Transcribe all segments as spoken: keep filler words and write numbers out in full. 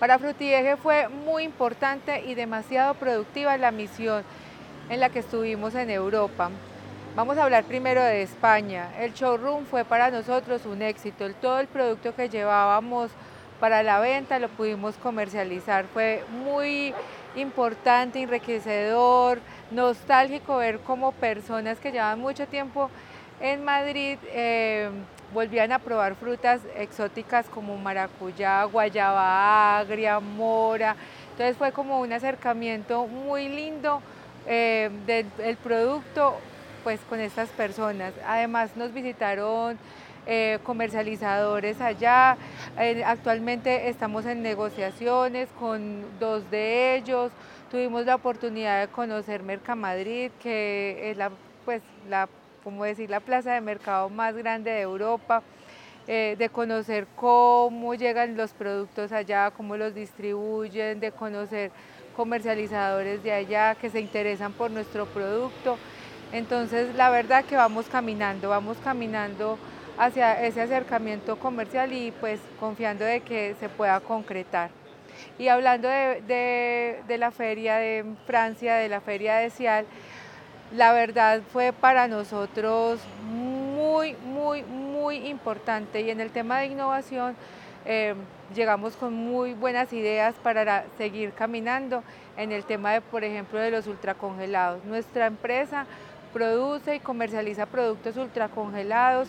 Para Frutilleje fue muy importante y demasiado productiva la misión en la que estuvimos en Europa. Vamos a hablar primero de España. El showroom fue para nosotros un éxito. El, todo el producto que llevábamos para la venta lo pudimos comercializar. Fue muy importante, enriquecedor, nostálgico ver cómo personas que llevaban mucho tiempo en Madrid eh, volvían a probar frutas exóticas como maracuyá, guayaba agria, mora. Entonces fue como un acercamiento muy lindo eh, del, del producto pues con estas personas. Además nos visitaron eh, comercializadores allá. Eh, actualmente estamos en negociaciones con dos de ellos. Tuvimos la oportunidad de conocer Mercamadrid, que es la, pues, la, como decir, la plaza de mercado más grande de Europa. Eh, de conocer cómo llegan los productos allá, cómo los distribuyen, de conocer comercializadores de allá que se interesan por nuestro producto. Entonces, la verdad que vamos caminando, vamos caminando hacia ese acercamiento comercial y pues confiando de que se pueda concretar. Y hablando de, de, de la feria de Francia, de la feria de Cial, la verdad fue para nosotros muy, muy, muy importante y en el tema de innovación eh, llegamos con muy buenas ideas para seguir caminando en el tema de, por ejemplo, de los ultracongelados. Nuestra empresa produce y comercializa productos ultracongelados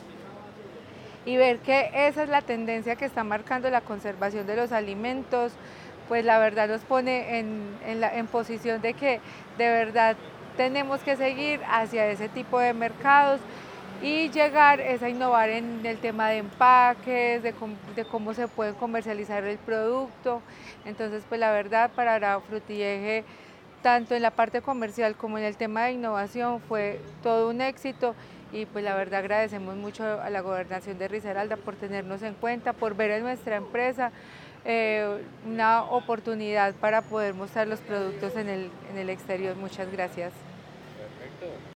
y ver que esa es la tendencia que está marcando la conservación de los alimentos, pues la verdad nos pone en, en, la, en posición de que de verdad tenemos que seguir hacia ese tipo de mercados y llegar es a innovar en el tema de empaques, de, de cómo se puede comercializar el producto. Entonces, pues la verdad para Frutilleje, tanto en la parte comercial como en el tema de innovación, fue todo un éxito y pues la verdad agradecemos mucho a la Gobernación de Risaralda por tenernos en cuenta, por ver en nuestra empresa eh, una oportunidad para poder mostrar los productos en el, en el exterior. Muchas gracias. Perfecto.